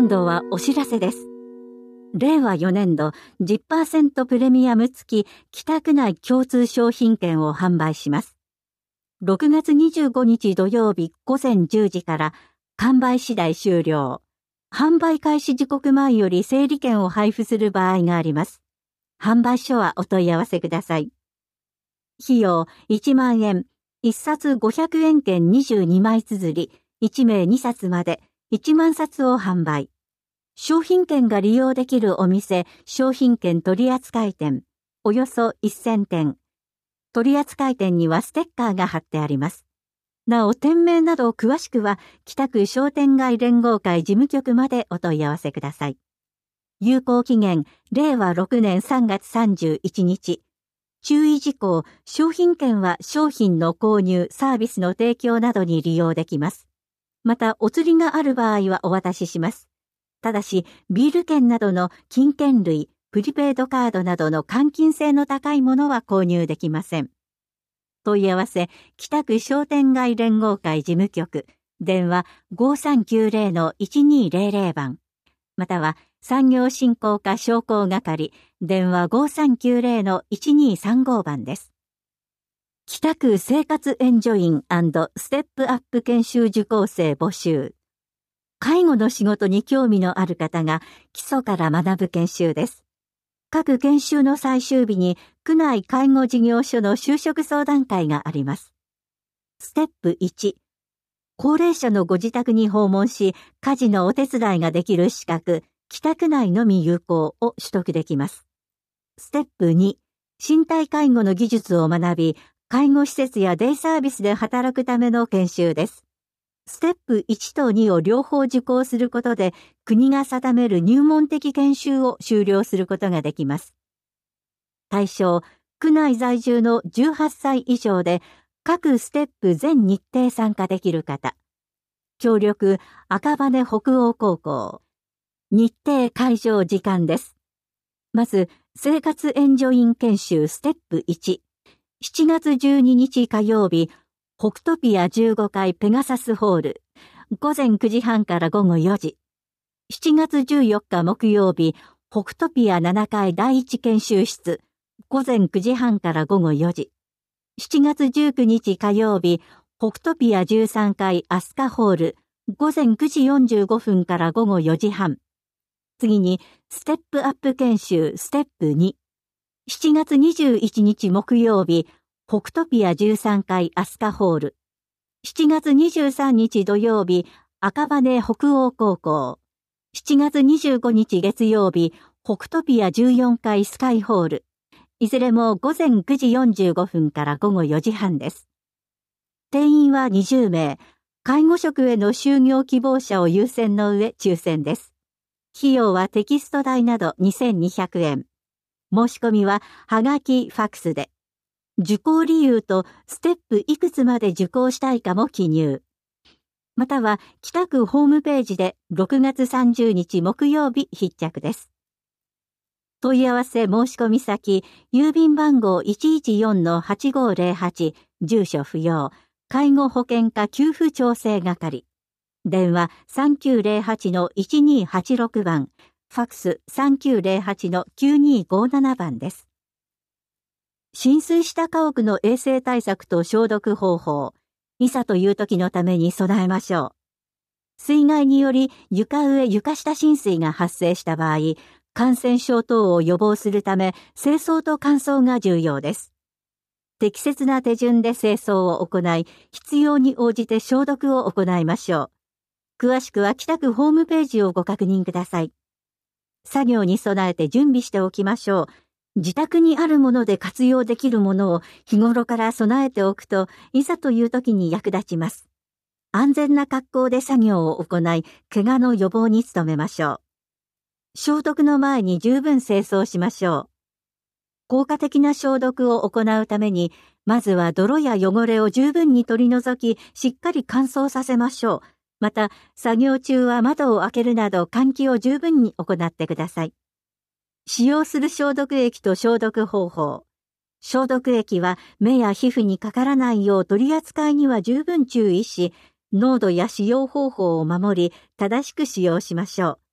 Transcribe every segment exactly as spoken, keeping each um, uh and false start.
今度はお知らせです。れいわよねんど じゅっパーセント プレミアム付き北区内共通商品券を販売します。ろくがつにじゅうごにち土曜日ごぜんじゅうじから完売次第終了。販売開始時刻前より整理券を配布する場合があります。販売所はお問い合わせください。費用いちまんえん、いっさつごひゃくえん券にじゅうにまい綴り、いちめいにさつまでいちまんさつを販売。商品券が利用できるお店、商品券取扱店、およそせんてん。取扱店にはステッカーが貼ってあります。なお、店名など詳しくは、北区商店街連合会事務局までお問い合わせください。有効期限、れいわろくねんさんがつさんじゅういちにち。注意事項、商品券は商品の購入、サービスの提供などに利用できます。また、お釣りがある場合はお渡しします。ただし、ビール券などの金券類、プリペイドカードなどの換金性の高いものは購入できません。問い合わせ、北区商店街連合会事務局、電話 ごさんきゅうぜろのいちにーぜろぜろ 番、または産業振興課商工係、電話 ごさんきゅうぜろのいちにーさんご 番です。北区生活援助員&ステップアップ研修受講生募集。介護の仕事に興味のある方が基礎から学ぶ研修です。各研修の最終日に区内介護事業所の就職相談会があります。ステップいち、高齢者のご自宅に訪問し、家事のお手伝いができる資格、北区内のみ有効を取得できます。ステップに、身体介護の技術を学び、介護施設やデイサービスで働くための研修です。ステップいちとにを両方受講することで、国が定める入門的研修を修了することができます。対象、区内在住のじゅうはっさい以上で、各ステップ全日程参加できる方。協力、赤羽北欧高校。日程会場時間です。まず、生活援助員研修ステップいち。しちがつじゅうににち火曜日、北トピアじゅうごかいペガサスホール。ごぜんくじはんからごごよじ。しちがつじゅうよっか木曜日、北トピアななかいだいいち研修室。ごぜんくじはんからごごよじ。しちがつじゅうくにち火曜日、北トピアじゅうさんかいアスカホール。ごぜんくじよんじゅうごふんからごごよじはん。次に、ステップアップ研修ステップに。しちがつにじゅういちにち木曜日、北トピアじゅうさんかいアスカホール。しちがつにじゅうさんにち土曜日、赤羽北欧高校。しちがつにじゅうごにち月曜日、北トピアじゅうよんかいスカイホール。いずれもごぜんくじよんじゅうごふんからごごよじはんです。定員はにじゅうめい。介護職への就業希望者を優先の上抽選です。費用はテキスト代などにせんにひゃくえん。申し込みははがき、ファックスで。受講理由とステップいくつまで受講したいかも記入。または北区ホームページでろくがつさんじゅうにち木曜日必着です。問い合わせ申し込み先、郵便番号 いちいちよんのはちごーぜろはち、住所不要、介護保険課給付調整係。電話 さんきゅうぜろはちのいちにーはちろく 番、ファックス さんきゅうぜろはちのきゅうにーごーなな 番です。浸水した家屋の衛生対策と消毒方法、いざという時のために備えましょう。水害により床上床下浸水が発生した場合、感染症等を予防するため清掃と乾燥が重要です。適切な手順で清掃を行い、必要に応じて消毒を行いましょう。詳しくは北区ホームページをご確認ください。作業に備えて準備しておきましょう。自宅にあるもので活用できるものを日頃から備えておくと、いざという時に役立ちます。安全な格好で作業を行い、怪我の予防に努めましょう。消毒の前に十分清掃しましょう。効果的な消毒を行うために、まずは泥や汚れを十分に取り除き、しっかり乾燥させましょう。また、作業中は窓を開けるなど換気を十分に行ってください。使用する消毒液と消毒方法。消毒液は目や皮膚にかからないよう取り扱いには十分注意し、濃度や使用方法を守り、正しく使用しましょう。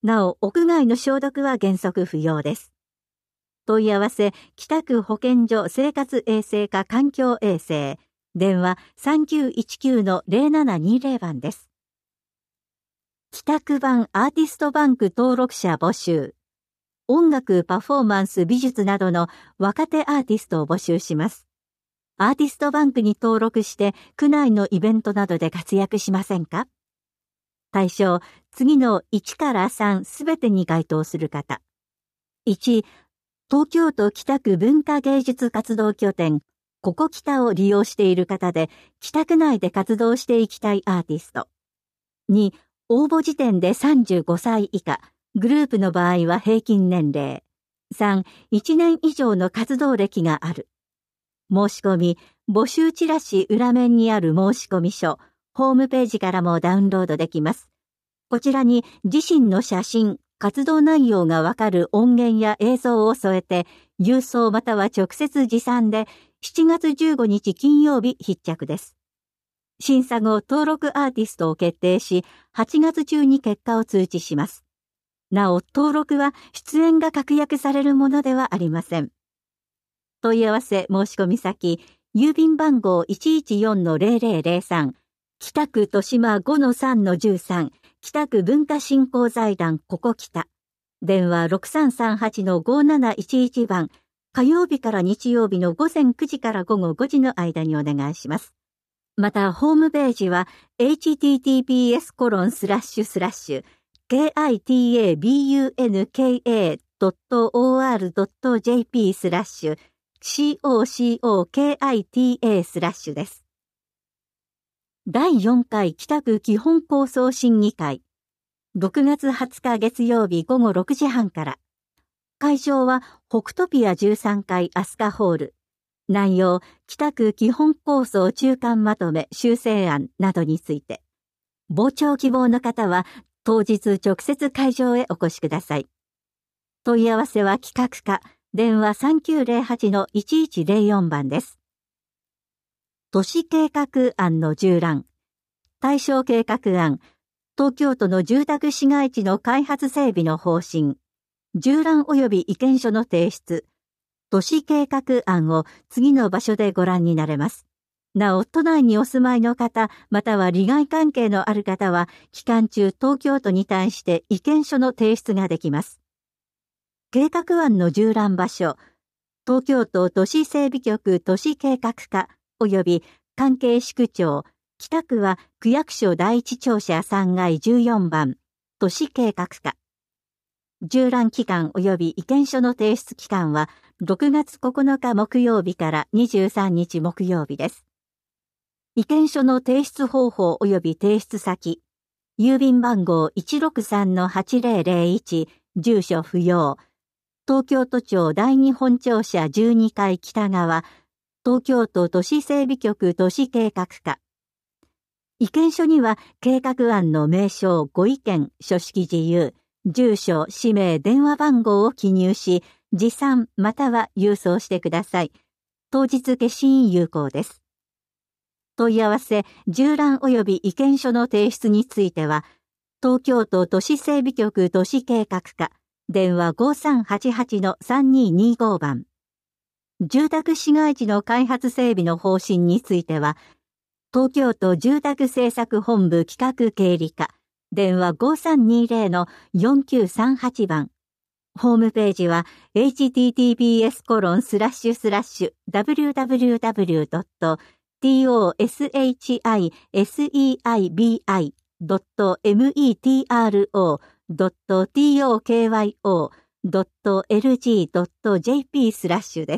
なお、屋外の消毒は原則不要です。問い合わせ、北区保健所生活衛生課環境衛生。電話 さんきゅういちきゅうのゼロななにゼロ 番です。北区版アーティストバンク登録者募集。音楽、パフォーマンス、美術などの若手アーティストを募集します。アーティストバンクに登録して区内のイベントなどで活躍しませんか？対象、次のいちからさんすべてに該当する方。いち、東京都北区文化芸術活動拠点、ここ北を利用している方で、北区内で活動していきたいアーティスト。に、応募時点でさんじゅうごさい以下、グループの場合は平均年齢。さん、いちねん以上の活動歴がある。申し込み、募集チラシ裏面にある申し込み書、ホームページからもダウンロードできます。こちらに自身の写真、活動内容がわかる音源や映像を添えて、郵送または直接持参で、しちがつじゅうごにち金曜日必着です。審査後、登録アーティストを決定し、はちがつ中に結果を通知します。なお、登録は出演が確約されるものではありません。問い合わせ申し込み先、郵便番号 いちいちよんのゼロゼロゼロさん、北区豊島 ごのさんのじゅうさん、北区文化振興財団ここ北。電話ろくさんさんはちのごなないちいち番、火曜日から日曜日の午前くじから午後ごじの間にお願いします。また、ホームページは エイチティーティーピーエスコロンスラッシュスラッシュ ケーアイティーエービーユーエヌケーエードットオーアールドットジェーピー スラッシュ シーオーシーオーケーアイティーエー スラッシュです。だいよんかい北区基本構想審議会。ろくがつはつか月曜日午後ろくじはんから。会場は北トピアじゅうさんかいアスカホール。内容、北区基本構想中間まとめ修正案などについて。傍聴希望の方は当日直接会場へお越しください。問い合わせは企画課、電話 さんきゅうゼロはちのいちいちゼロよん 番です。都市計画案の縦覧。対象計画案。東京都の住宅市街地の開発整備の方針。縦覧及び意見書の提出。都市計画案を次の場所でご覧になれます。なお、都内にお住まいの方、または利害関係のある方は、期間中東京都に対して意見書の提出ができます。計画案の縦覧場所。東京都都市整備局都市計画課及び関係市区町。北区は区役所第一庁舎さんがいじゅうよんばん、都市計画課。縦覧期間及び意見書の提出期間はろくがつここのか木曜日からにじゅうさんにち木曜日です。意見書の提出方法及び提出先、郵便番号 いちろくさんのはちゼロゼロいち、住所不要、東京都庁第二本庁舎じゅうにかい北側、東京都都市整備局都市計画課。意見書には計画案の名称、ご意見、書式自由、住所、氏名、電話番号を記入し、持参または郵送してください。当日消印有効です。問い合わせ、縦覧及び意見書の提出については、東京都都市整備局都市計画課、電話ごさんはちはちのさんににご番。住宅市街地の開発整備の方針については、東京都住宅政策本部企画経理課、電話ごさんにゼロのよんきゅうさんはち番。ホームページは エイチティーティーピーエスコロンスラッシュスラッシュ ダブリューダブリューダブリュードットトシセイビアイドットメトロドットトキヨドットエルジードットジェーピー スラッシュです。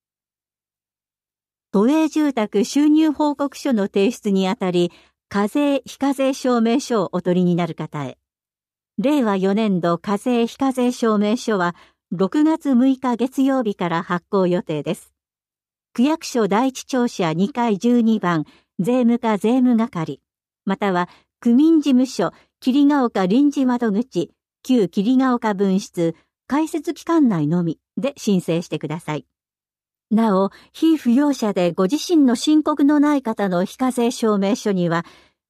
都営住宅収入報告書の提出にあたり、課税非課税証明書をお取りになる方へ。れいわよねんど課税非課税証明書はろくがつむいか月曜日から発行予定です。区役所第一庁舎にかいじゅうにばん税務課税務係、または区民事務所桐ヶ丘臨時窓口旧桐ヶ丘分室開設期間内のみで申請してください。なお、被扶養者でご自身の申告のない方の非課税証明書には、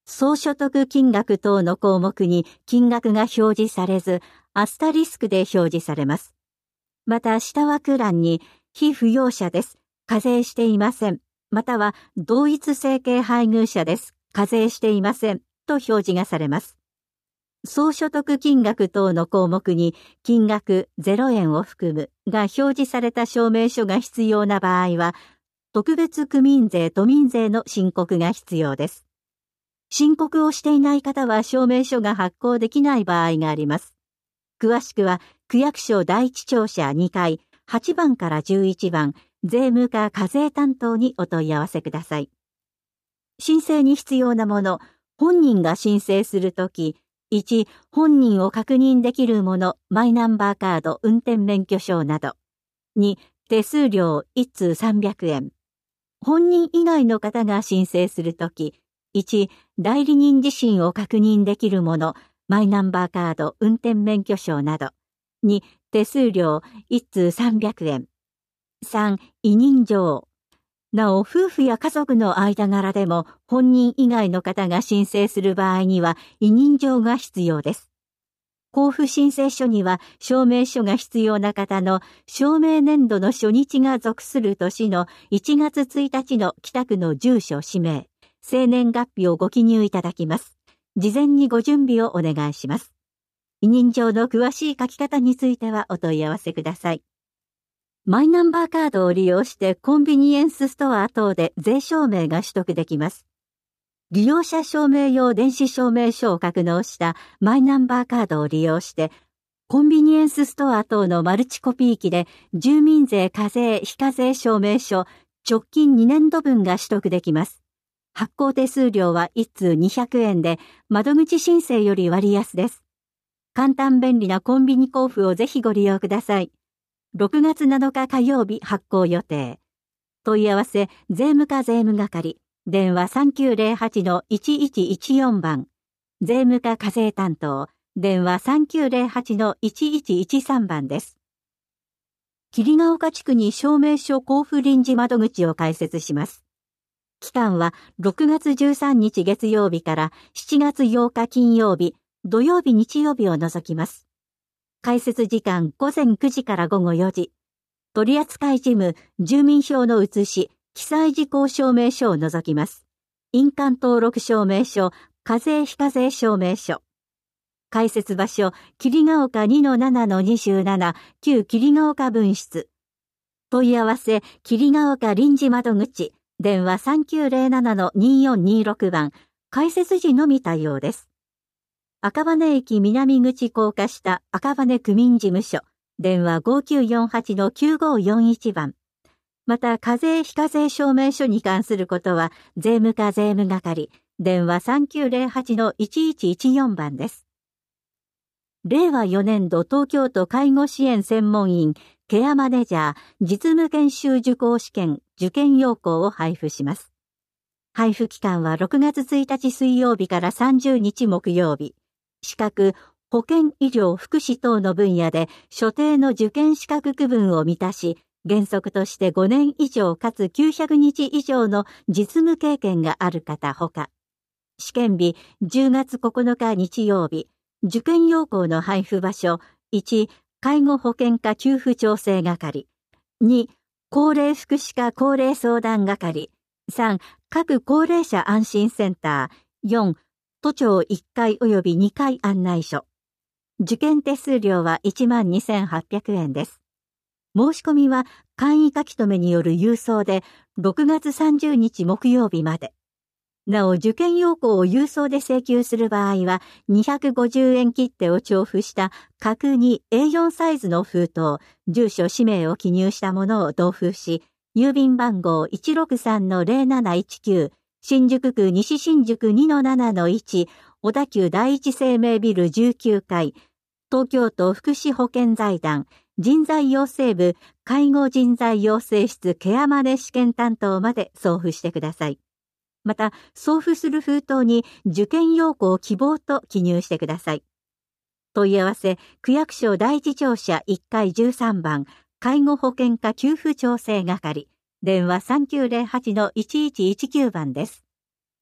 総所得金額等の項目に金額が表示されず、アスタリスクで表示されます。また下枠欄に、被扶養者です。課税していません。または、同一生計配偶者です。課税していません。と表示がされます。総所得金額等の項目に金額ゼロえんを含むが表示された証明書が必要な場合は、特別区民税・都民税の申告が必要です。申告をしていない方は証明書が発行できない場合があります。詳しくは、区役所第一庁舎にかい、はちばんからじゅういちばん、税務課課税担当にお問い合わせください。申請に必要なもの、本人が申請するとき、いち、本人を確認できるもの、マイナンバーカード、運転免許証など。に、手数料いっ通さんびゃくえん。本人以外の方が申請するとき、いち、代理人自身を確認できるもの、マイナンバーカード、運転免許証など。に、手数料いっ通さんびゃくえん。さん、委任状。なお、夫婦や家族の間柄でも本人以外の方が申請する場合には委任状が必要です。交付申請書には証明書が必要な方の証明年度の初日が属する年のいちがつついたちの北区の住所氏名、生年月日をご記入いただきます。事前にご準備をお願いします。委任状の詳しい書き方についてはお問い合わせください。マイナンバーカードを利用してコンビニエンスストア等で税証明が取得できます。利用者証明用電子証明書を格納したマイナンバーカードを利用して、コンビニエンスストア等のマルチコピー機で住民税課税非課税証明書直近にねんどぶんが取得できます。発行手数料はいっ通にひゃくえんで窓口申請より割安です。簡単便利なコンビニ交付をぜひご利用ください。ろくがつなのか火曜日発行予定。問い合わせ、税務課税務係、電話 さんきゅうゼロはちのいちいちいちよん 番、税務課課税担当、電話 さんきゅうゼロはちのいちいちいちさん 番です。桐ヶ丘地区に証明書交付臨時窓口を開設します。期間はろくがつじゅうさんにち月曜日からしちがつようか金曜日、土曜日日曜日を除きます。開設時間ごぜんくじからごごよじ。取扱事務、住民票の写し、記載事項証明書を除きます。印鑑登録証明書、課税非課税証明書。開設場所、桐ヶ丘 にのななのにじゅうなな、旧桐ヶ丘分室。問い合わせ、桐ヶ丘臨時窓口、電話 さんきゅうゼロななのによんにろく 番、開設時のみ対応です。赤羽駅南口高架下赤羽区民事務所、電話 ごきゅうよんはちのきゅうごよんいち 番。また、課税非課税証明書に関することは、税務課税務係、電話 さんきゅうゼロはちのいちいちいちよん 番です。れいわよねんど東京都介護支援専門員ケアマネジャー実務研修受講試験受験要項を配布します。配布期間はろくがつついたち水曜日からさんじゅうにち木曜日。資格、保健医療福祉等の分野で所定の受験資格区分を満たし、原則としてごねんいじょうかつきゅうひゃくにち以上の実務経験がある方ほか、試験日じゅうがつここのか日曜日、受験要項の配布場所、いち、介護保険課給付調整係、に、高齢福祉課高齢相談係、さん、各高齢者安心センター、よん、都庁いっかい及びにかい案内所。受験手数料はいちまんにせんはっぴゃくえんです。申し込みは簡易書き留めによる郵送でろくがつさんじゅうにち木曜日まで。なお、受験要項を郵送で請求する場合はにひゃくごじゅうえん切手を調布した角に エーよん サイズの封筒、住所氏名を記入したものを同封し、郵便番号 いちろくさんのゼロなないちきゅう、新宿区西新宿 にのななのいち、小田急第一生命ビルじゅうきゅうかい、東京都福祉保健財団、人材養成部介護人材養成室ケアマネ試験担当まで送付してください。また、送付する封筒に受験要項希望と記入してください。問い合わせ、区役所第一庁舎いっかいじゅうさんばん、介護保険課給付調整係、電話 さんきゅうゼロはちのいちいちいちきゅう 番です。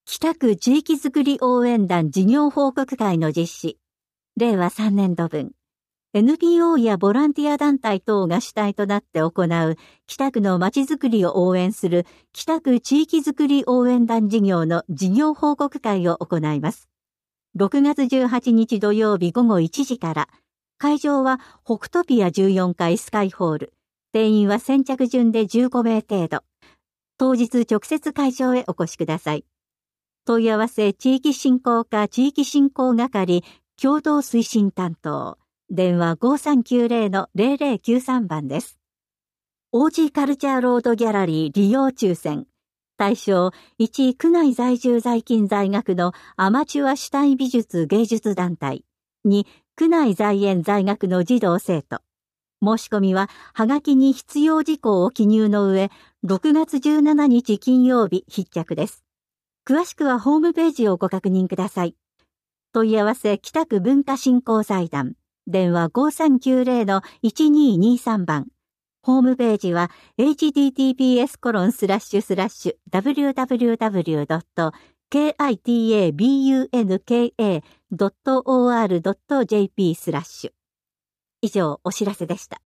北区地域づくり応援団事業報告会の実施、れいわさんねんどぶん、エヌピーオー やボランティア団体等が主体となって行う北区のまちづくりを応援する北区地域づくり応援団事業の事業報告会を行います。ろくがつじゅうはちにち土曜日ごごいちじから、会場は北トピアじゅうよんかいスカイホール、定員は先着順でじゅうごめい程度。当日直接会場へお越しください。問い合わせ地域振興課地域振興係共同推進担当。電話 ごさんきゅうぜろのぜろぜろきゅうさん 番です。オージー カルチャーロードギャラリー利用抽選。対象いち区内在住在勤在学のアマチュア主体美術芸術団体。に区内在園在学の児童生徒。申し込みははがきに必要事項を記入の上、ろくがつじゅうしちにち金曜日必着です。詳しくはホームページをご確認ください。問い合わせ北区文化振興財団。電話 ごさんきゅうぜろのいちににさん 番。ホームページは エイチティーティーピーエスコロンスラッシュスラッシュダブリューダブリューダブリュードットケーアイティーエービーユーエヌケーエードットオーアールドットジェーピー スラッシュ。以上お知らせでした。